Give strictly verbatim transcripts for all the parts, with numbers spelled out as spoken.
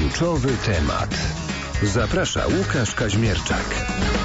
Kluczowy temat. Zaprasza Łukasz Kaźmierczak.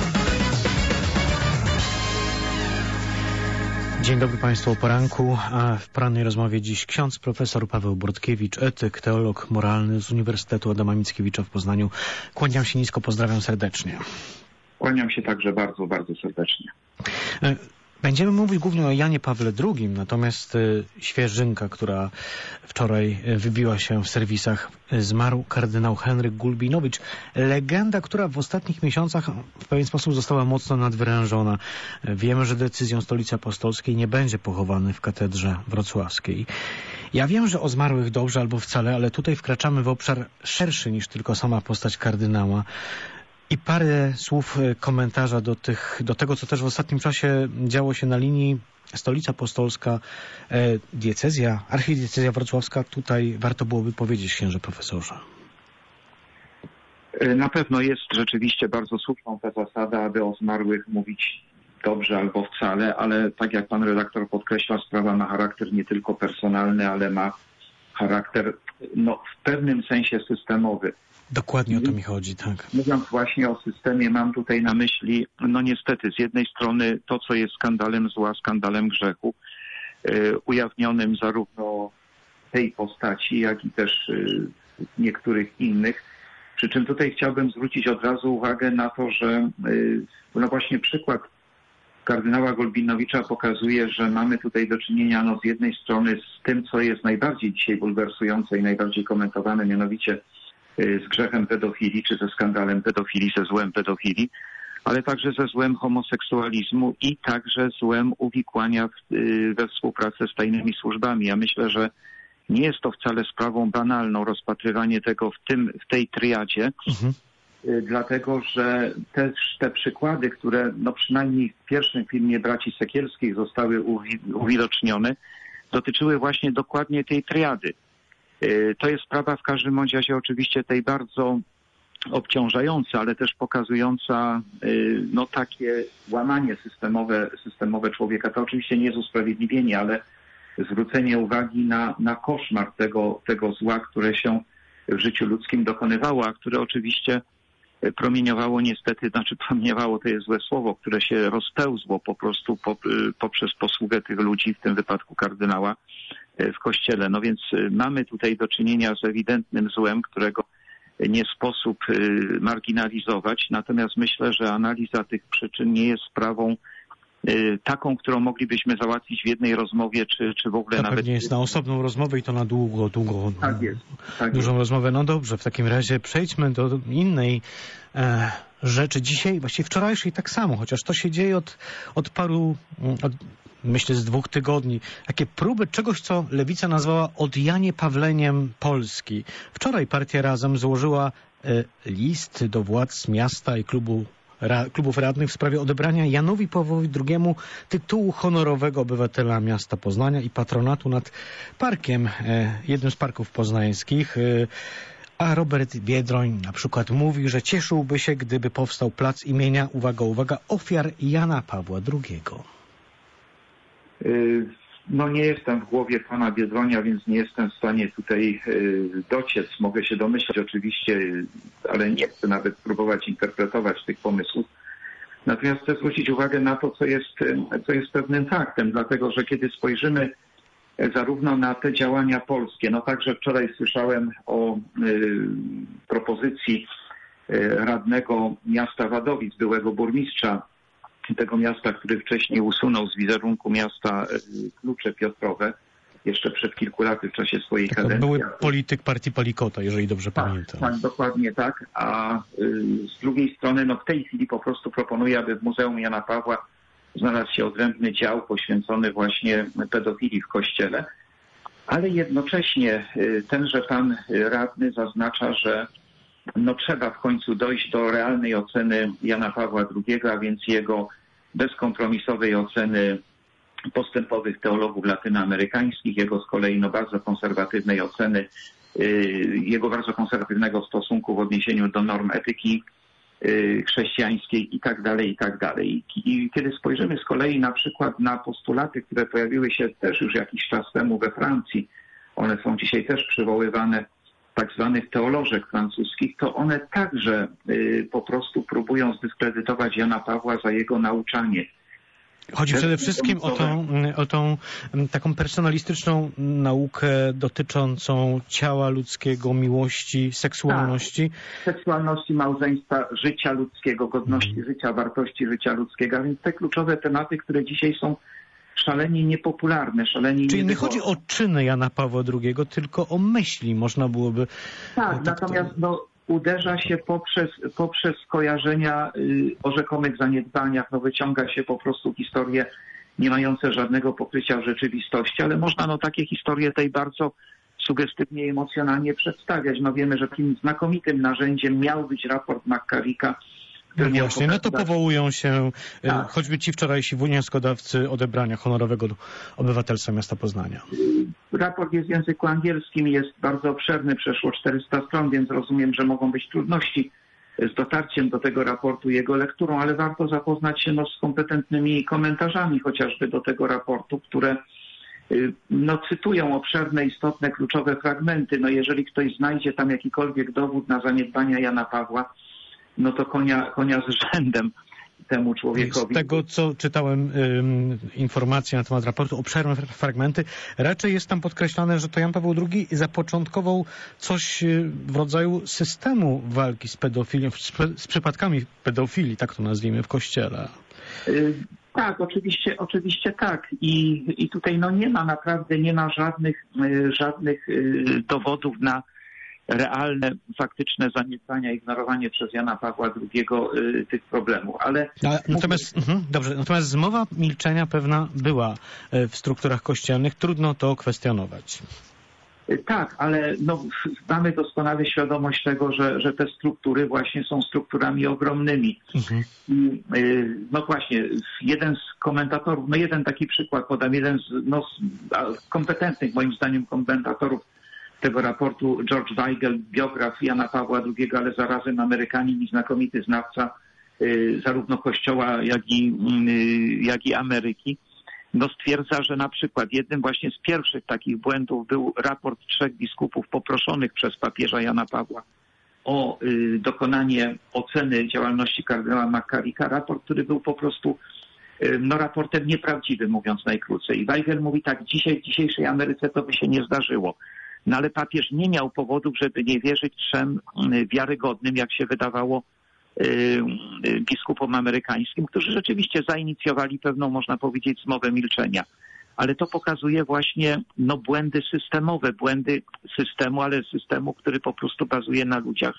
Dzień dobry Państwu o poranku, a w porannej rozmowie dziś ksiądz profesor Paweł Bortkiewicz, etyk, teolog moralny z Uniwersytetu Adama Mickiewicza w Poznaniu. Kłaniam się nisko, pozdrawiam serdecznie. Kłaniam się także bardzo, bardzo serdecznie. Będziemy mówić głównie o Janie Pawle drugim, natomiast świeżynka, która wczoraj wybiła się w serwisach, zmarł kardynał Henryk Gulbinowicz. Legenda, która w ostatnich miesiącach w pewien sposób została mocno nadwyrężona. Wiemy, że decyzją Stolicy Apostolskiej nie będzie pochowany w katedrze wrocławskiej. Ja wiem, że o zmarłych dobrze albo wcale, ale tutaj wkraczamy w obszar szerszy niż tylko sama postać kardynała. I parę słów komentarza do tych, do tego, co też w ostatnim czasie działo się na linii Stolica Apostolska, diecezja, archidiecezja wrocławska. Tutaj warto byłoby powiedzieć, księże profesorze. Na pewno jest rzeczywiście bardzo słuszną ta zasada, aby o zmarłych mówić dobrze albo wcale, ale tak jak pan redaktor podkreśla, sprawa ma charakter nie tylko personalny, ale ma charakter no, w pewnym sensie systemowy. Dokładnie o to mi chodzi, tak. Mówiąc właśnie o systemie, mam tutaj na myśli, no niestety, z jednej strony to, co jest skandalem zła, skandalem grzechu, yy, ujawnionym zarówno tej postaci, jak i też yy, niektórych innych. Przy czym tutaj chciałbym zwrócić od razu uwagę na to, że yy, no właśnie przykład kardynała Gulbinowicza pokazuje, że mamy tutaj do czynienia no, z jednej strony z tym, co jest najbardziej dzisiaj bulwersujące i najbardziej komentowane, mianowicie z grzechem pedofilii, czy ze skandalem pedofilii, ze złem pedofilii, ale także ze złem homoseksualizmu i także złem uwikłania w, we współpracę z tajnymi służbami. Ja myślę, że nie jest to wcale sprawą banalną rozpatrywanie tego w, tym, w tej triadzie, mhm. dlatego że też te przykłady, które no przynajmniej w pierwszym filmie braci Sekielskich zostały uwidocznione, dotyczyły właśnie dokładnie tej triady. To jest sprawa w każdym bądź razie oczywiście tej bardzo obciążająca, ale też pokazująca no takie łamanie systemowe, systemowe człowieka. To oczywiście nie jest usprawiedliwienie, ale zwrócenie uwagi na, na koszmar tego, tego zła, które się w życiu ludzkim dokonywało, a które oczywiście promieniowało niestety, znaczy promieniowało to jest złe słowo, które się rozpełzło po prostu po, poprzez posługę tych ludzi, w tym wypadku kardynała, w Kościele. No więc mamy tutaj do czynienia z ewidentnym złem, którego nie sposób marginalizować. Natomiast myślę, że analiza tych przyczyn nie jest sprawą taką, którą moglibyśmy załatwić w jednej rozmowie, czy, czy w ogóle to nawet... pewnie jest na osobną rozmowę i to na długo, długo, tak jest, tak dużą jest. rozmowę. No dobrze, w takim razie przejdźmy do innej e, rzeczy. Dzisiaj, właściwie wczorajszej tak samo, chociaż to się dzieje od, od paru, od, myślę z dwóch tygodni. Takie próby czegoś, co Lewica nazwała odjanie Pawleniem Polski. Wczoraj partia Razem złożyła e, list do władz miasta i klubu Ra, klubów radnych w sprawie odebrania Janowi Pawłowi drugiemu tytułu honorowego obywatela miasta Poznania i patronatu nad parkiem, e, jednym z parków poznańskich. E, a Robert Biedroń na przykład mówi, że cieszyłby się, gdyby powstał plac imienia, uwaga, uwaga, ofiar Jana Pawła drugiego. Y No nie jestem w głowie pana Biedronia, więc nie jestem w stanie tutaj y, dociec. Mogę się domyślać oczywiście, y, ale nie chcę nawet próbować interpretować tych pomysłów. Natomiast chcę zwrócić uwagę na to, co jest, y, co jest pewnym faktem, dlatego że kiedy spojrzymy y, zarówno na te działania polskie, no także wczoraj słyszałem o y, propozycji y, radnego miasta Wadowic, byłego burmistrza tego miasta, który wcześniej usunął z wizerunku miasta klucze Piotrowe, jeszcze przed kilku laty w czasie swojej Taka kadencji. Były polityk partii Palikota, jeżeli dobrze tak, pamiętam. Tak, dokładnie tak. A y, z drugiej strony, no w tej chwili po prostu proponuję, aby w Muzeum Jana Pawła znalazł się odrębny dział poświęcony właśnie pedofilii w Kościele. Ale jednocześnie y, tenże pan radny zaznacza, że no trzeba w końcu dojść do realnej oceny Jana Pawła drugiego, a więc jego bezkompromisowej oceny postępowych teologów latynoamerykańskich, jego z kolei no bardzo konserwatywnej oceny, yy, jego bardzo konserwatywnego stosunku w odniesieniu do norm etyki yy, chrześcijańskiej i tak dalej, i tak dalej. I kiedy spojrzymy z kolei na przykład na postulaty, które pojawiły się też już jakiś czas temu we Francji, one są dzisiaj też przywoływane tak zwanych teolożek francuskich, to one także po prostu próbują zdyskredytować Jana Pawła za jego nauczanie. Chodzi przede wszystkim o tą, o tą taką personalistyczną naukę dotyczącą ciała ludzkiego, miłości, seksualności. Tak, seksualności, małżeństwa, życia ludzkiego, godności hmm. życia, wartości życia ludzkiego. A więc te kluczowe tematy, które dzisiaj są szalenie niepopularne, szalenie Czyli nie chodzi o czyny Jana Pawła drugiego, tylko o myśli, można byłoby... Tak, tak natomiast to... no, uderza się poprzez, poprzez skojarzenia y, o rzekomych zaniedbaniach, no wyciąga się po prostu historie nie mające żadnego pokrycia w rzeczywistości, ale można no takie historie tej bardzo sugestywnie i emocjonalnie przedstawiać. No wiemy, że takim znakomitym narzędziem miał być raport McCarricka. No właśnie, no to powołują się tak. choćby ci wczorajsi wnioskodawcy odebrania honorowego obywatelstwa miasta Poznania. Raport jest w języku angielskim, jest bardzo obszerny, przeszło czterysta stron, więc rozumiem, że mogą być trudności z dotarciem do tego raportu, jego lekturą, ale warto zapoznać się no, z kompetentnymi komentarzami chociażby do tego raportu, które no, cytują obszerne, istotne, kluczowe fragmenty. No, jeżeli ktoś znajdzie tam jakikolwiek dowód na zaniedbania Jana Pawła, no to konia, konia z rzędem temu człowiekowi. Z tego, co czytałem ym, informacje na temat raportu, obszerne fragmenty, raczej jest tam podkreślane, że to Jan Paweł drugi zapoczątkował coś w rodzaju systemu walki z pedofilią, z, z przypadkami pedofilii, tak to nazwijmy, w Kościele. Yy, tak, oczywiście, oczywiście tak. I, i tutaj no nie ma naprawdę, nie ma żadnych, yy, żadnych yy, dowodów na realne, faktyczne zaniedbania, ignorowanie przez Jana Pawła drugiego y, tych problemów. Ale A, natomiast, mówię... dobrze, natomiast zmowa milczenia pewna była w strukturach kościelnych. Trudno to kwestionować. Tak, ale no, mamy doskonale świadomość tego, że, że te struktury właśnie są strukturami ogromnymi. Mhm. I, y, no właśnie, jeden z komentatorów, no jeden taki przykład podam, jeden z no, kompetentnych moim zdaniem komentatorów tego raportu, George Weigel, biograf Jana Pawła drugiego, ale zarazem Amerykanin i znakomity znawca y, zarówno Kościoła, jak i, y, jak i Ameryki, no stwierdza, że na przykład jednym właśnie z pierwszych takich błędów był raport trzech biskupów poproszonych przez papieża Jana Pawła o y, dokonanie oceny działalności kardynała McCarricka. Raport, który był po prostu y, no, raportem nieprawdziwym, mówiąc najkrócej. I Weigel mówi tak, dzisiaj w dzisiejszej Ameryce to by się nie zdarzyło. No ale papież nie miał powodów, żeby nie wierzyć trzem wiarygodnym, jak się wydawało, biskupom amerykańskim, którzy rzeczywiście zainicjowali pewną, można powiedzieć, zmowę milczenia. Ale to pokazuje właśnie no, błędy systemowe, błędy systemu, ale systemu, który po prostu bazuje na ludziach.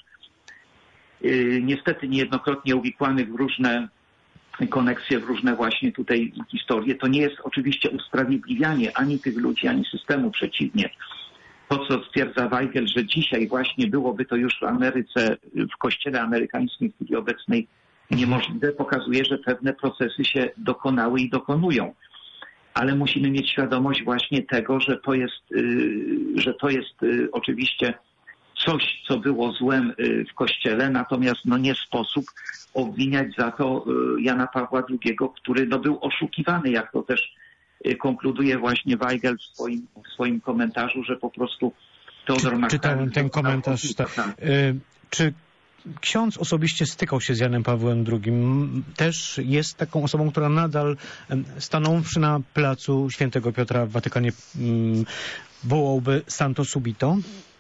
Niestety niejednokrotnie uwikłanych w różne koneksje, w różne właśnie tutaj historie. To nie jest oczywiście usprawiedliwianie ani tych ludzi, ani systemu, przeciwnie. To, co stwierdza Weigel, że dzisiaj właśnie byłoby to już w Ameryce, w kościele amerykańskim w chwili obecnej niemożliwe, pokazuje, że pewne procesy się dokonały i dokonują. Ale musimy mieć świadomość właśnie tego, że to jest, że to jest oczywiście coś, co było złem w kościele, natomiast no nie sposób obwiniać za to Jana Pawła drugiego, który no był oszukiwany, jak to też konkluduje właśnie Weigel w swoim, w swoim komentarzu, że po prostu Teodor McCarrick... Czytałem ten komentarz. Tak. Czy ksiądz osobiście stykał się z Janem Pawłem drugim? Też jest taką osobą, która nadal, stanąwszy na placu Świętego Piotra w Watykanie, wołałby Santo Subito?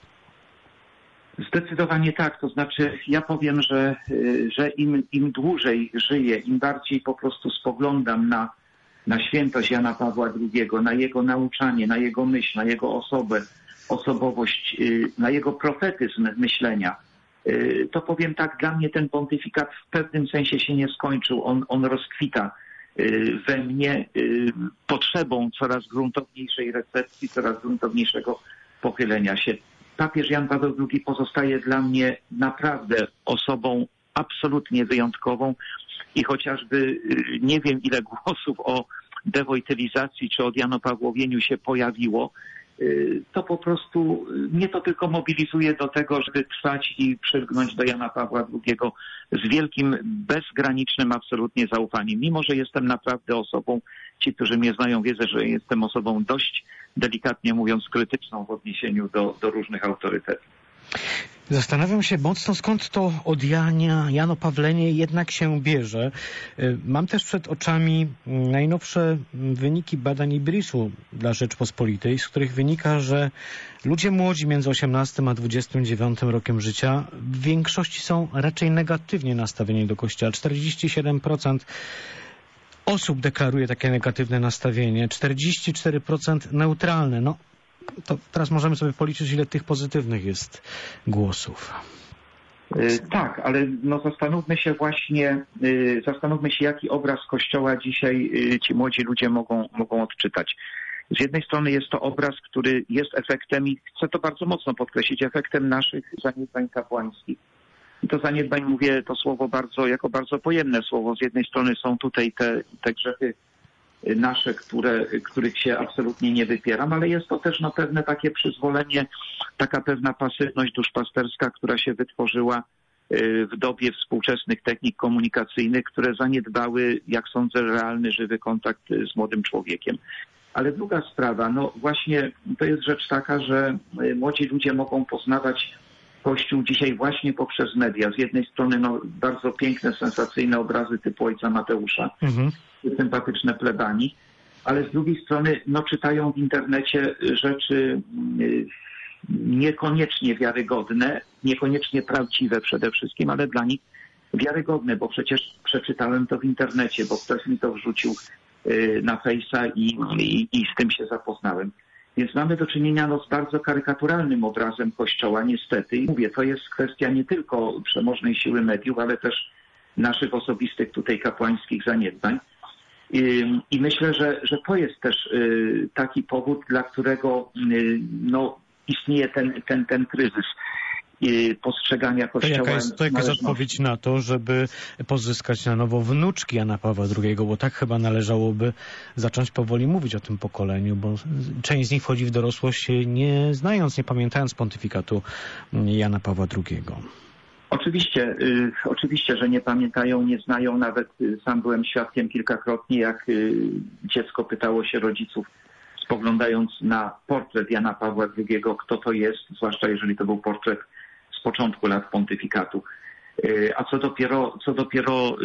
Zdecydowanie tak. To znaczy ja powiem, że, że im, im dłużej żyję, im bardziej po prostu spoglądam na na świętość Jana Pawła drugiego, na jego nauczanie, na jego myśl, na jego osobę, osobowość, na jego profetyzm myślenia, to powiem tak, dla mnie ten pontyfikat w pewnym sensie się nie skończył. On, on rozkwita we mnie potrzebą coraz gruntowniejszej recepcji, coraz gruntowniejszego pochylenia się. Papież Jan Paweł drugi pozostaje dla mnie naprawdę osobą absolutnie wyjątkową i chociażby nie wiem, ile głosów o dewojtylizacji czy odjanopawłowieniu się pojawiło, to po prostu mnie to tylko mobilizuje do tego, żeby trwać i przylgnąć do Jana Pawła drugiego z wielkim, bezgranicznym absolutnie zaufaniem. Mimo że jestem naprawdę osobą, ci, którzy mnie znają, wiedzą, że jestem osobą dość, delikatnie mówiąc, krytyczną w odniesieniu do, do różnych autorytetów. Zastanawiam się mocno, skąd to od Jania, Janopawlenie jednak się bierze. Mam też przed oczami najnowsze wyniki badań Ibrisu dla Rzeczpospolitej, z których wynika, że ludzie młodzi między osiemnastym a dwudziestym dziewiątym rokiem życia w większości są raczej negatywnie nastawieni do Kościoła. czterdzieści siedem procent osób deklaruje takie negatywne nastawienie, czterdzieści cztery procent neutralne. No, to teraz możemy sobie policzyć, ile tych pozytywnych jest głosów. Yy, tak, ale no zastanówmy się właśnie, yy, zastanówmy się, jaki obraz Kościoła dzisiaj yy, ci młodzi ludzie mogą, mogą odczytać. Z jednej strony jest to obraz, który jest efektem, i chcę to bardzo mocno podkreślić, efektem naszych zaniedbań kapłańskich. I to zaniedbań mówię to słowo bardzo, jako bardzo pojemne słowo. Z jednej strony są tutaj te, te grzechy nasze, które, których się absolutnie nie wypieram, ale jest to też no, pewne takie przyzwolenie, taka pewna pasywność duszpasterska, która się wytworzyła w dobie współczesnych technik komunikacyjnych, które zaniedbały, jak sądzę, realny, żywy kontakt z młodym człowiekiem. Ale druga sprawa, no właśnie to jest rzecz taka, że młodzi ludzie mogą poznawać Kościół dzisiaj właśnie poprzez media. Z jednej strony no, bardzo piękne, sensacyjne obrazy typu ojca Mateusza, mhm. sympatyczne plebanii, ale z drugiej strony no, czytają w internecie rzeczy niekoniecznie wiarygodne, niekoniecznie prawdziwe przede wszystkim, ale dla nich wiarygodne, bo przecież przeczytałem to w internecie, bo ktoś mi to wrzucił na Face'a i, i, i z tym się zapoznałem. Więc mamy do czynienia no, z bardzo karykaturalnym obrazem Kościoła, niestety. I mówię, to jest kwestia nie tylko przemożnej siły mediów, ale też naszych osobistych tutaj kapłańskich zaniedbań. I, i myślę, że, że to jest też y, taki powód, dla którego y, no, istnieje ten, ten, ten kryzys y, postrzegania Kościoła. To jaka jest, to jaka jest odpowiedź na to, żeby pozyskać na nowo wnuczki Jana Pawła drugiego, bo tak chyba należałoby zacząć powoli mówić o tym pokoleniu, bo część z nich wchodzi w dorosłość nie znając, nie pamiętając pontyfikatu Jana Pawła drugiego. Oczywiście, y, oczywiście, że nie pamiętają, nie znają, nawet y, sam byłem świadkiem kilkakrotnie, jak y, dziecko pytało się rodziców, spoglądając na portret Jana Pawła drugiego, kto to jest, zwłaszcza jeżeli to był portret z początku lat pontyfikatu. Y, a co dopiero, co dopiero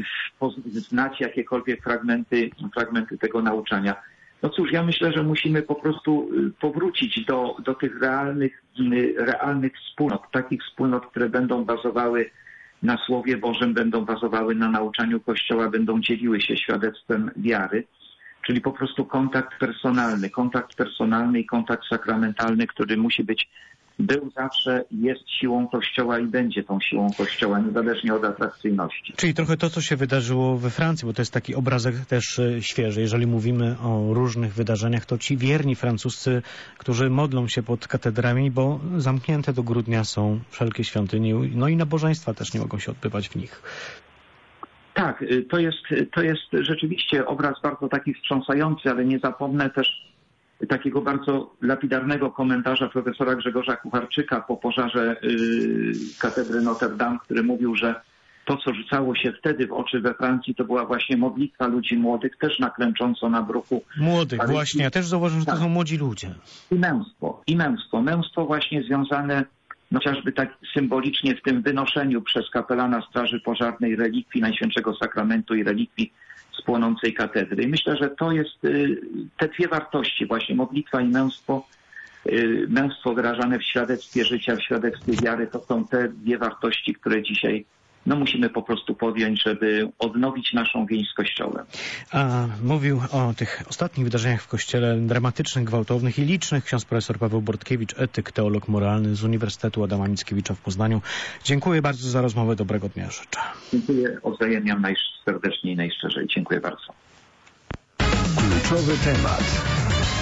y, znać jakiekolwiek fragmenty, fragmenty tego nauczania. No cóż, ja myślę, że musimy po prostu powrócić do, do tych realnych, realnych wspólnot, takich wspólnot, które będą bazowały na Słowie Bożym, będą bazowały na nauczaniu Kościoła, będą dzieliły się świadectwem wiary, czyli po prostu kontakt personalny, kontakt personalny i kontakt sakramentalny, który musi być, był zawsze, jest siłą Kościoła i będzie tą siłą Kościoła, niezależnie od atrakcyjności. Czyli trochę to, co się wydarzyło we Francji, bo to jest taki obrazek też świeży. Jeżeli mówimy o różnych wydarzeniach, to ci wierni francuscy, którzy modlą się pod katedrami, bo zamknięte do grudnia są wszelkie świątynie, no i nabożeństwa też nie mogą się odbywać w nich. Tak, to jest, to jest rzeczywiście obraz bardzo taki wstrząsający, ale nie zapomnę też takiego bardzo lapidarnego komentarza profesora Grzegorza Kucharczyka po pożarze yy, katedry Notre Dame, który mówił, że to, co rzucało się wtedy w oczy we Francji, to była właśnie modlitwa ludzi młodych, też naklęcząco na bruchu. Młodych, ale właśnie. Ja też zauważyłem, że to tak. są młodzi ludzie. I męstwo, i męstwo. Męstwo właśnie związane no, chociażby tak symbolicznie w tym wynoszeniu przez kapelana Straży Pożarnej relikwii Najświętszego Sakramentu i relikwii z płonącej katedry. I myślę, że to jest te dwie wartości, właśnie modlitwa i męstwo, męstwo wyrażane w świadectwie życia, w świadectwie wiary, to są te dwie wartości, które dzisiaj no, musimy po prostu podjąć, żeby odnowić naszą więź z Kościołem. A mówił o tych ostatnich wydarzeniach w Kościele, dramatycznych, gwałtownych i licznych, ksiądz profesor Paweł Bortkiewicz, etyk, teolog moralny z Uniwersytetu Adama Mickiewicza w Poznaniu. Dziękuję bardzo za rozmowę. Dobrego dnia życzę. Dziękuję, odzajemniam najserdeczniej i najszczerzej. Dziękuję bardzo. Kluczowy temat.